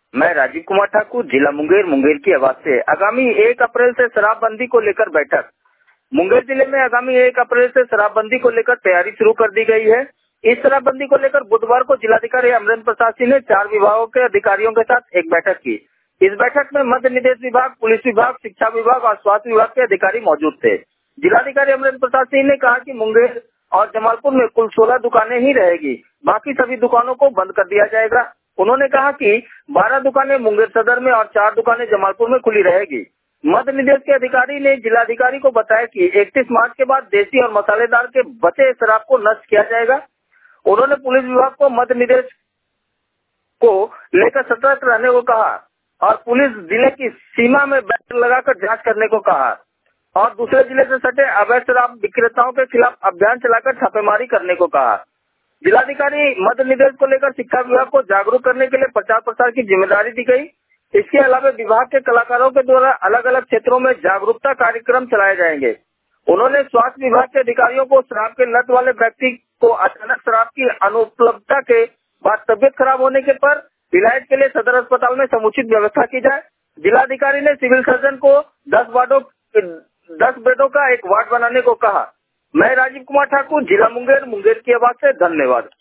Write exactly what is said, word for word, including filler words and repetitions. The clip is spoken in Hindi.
मैं राजीव कुमार ठाकुर, जिला मुंगेर, मुंगेर की आवाज से। आगामी एक अप्रैल से शराबबंदी को लेकर बैठक। मुंगेर जिले में आगामी एक अप्रैल से शराबबंदी को लेकर तैयारी शुरू कर दी गई है। इस शराबबंदी को लेकर बुधवार को जिलाधिकारी अमरेंद्र प्रसाद सिंह ने चार विभागों के अधिकारियों के साथ एक बैठक की। इस बैठक में मद्य निदेश विभाग, पुलिस विभाग, शिक्षा विभाग और स्वास्थ्य विभाग के अधिकारी मौजूद थे। जिलाधिकारी अमरेंद्र प्रसाद सिंह ने कहा कि मुंगेर और जमालपुर में कुल सोलह दुकानें ही रहेगी, बाकी सभी दुकानों को बंद कर दिया जाएगा। उन्होंने कहा कि बारह दुकानें मुंगेर सदर में और चार दुकानें जमालपुर में खुली रहेगी। मद्य निदेश के अधिकारी ने जिलाधिकारी को बताया कि इकतीस मार्च के बाद देसी और मसालेदार के बचे शराब को नष्ट किया जाएगा। उन्होंने पुलिस विभाग को मद्य निदेश को लेकर सतर्क रहने को कहा और पुलिस जिले की सीमा में बैनर लगाकर जांच करने को कहा और दूसरे जिले से सटे अवैध शराब विक्रेताओं के खिलाफ अभियान चलाकर छापेमारी करने को कहा। जिलाधिकारी मद्य निदेश को लेकर शिक्षा विभाग को जागरूक करने के लिए प्रचार प्रसार की जिम्मेदारी दी गई। इसके अलावा विभाग के कलाकारों के द्वारा अलग अलग क्षेत्रों में जागरूकता कार्यक्रम चलाए जाएंगे। उन्होंने स्वास्थ्य विभाग के अधिकारियों को शराब के लत वाले व्यक्ति को अचानक शराब की अनुपलब्धता के बाद तबियत खराब होने के पर इलाज के लिए सदर अस्पताल में समुचित व्यवस्था की जाए। जिलाधिकारी ने सिविल सर्जन को दस वार्डों दस बेडों का एक वार्ड बनाने को कहा। मैं राजीव कुमार ठाकुर, जिला मुंगेर, मुंगेर की आवाज से। धन्यवाद।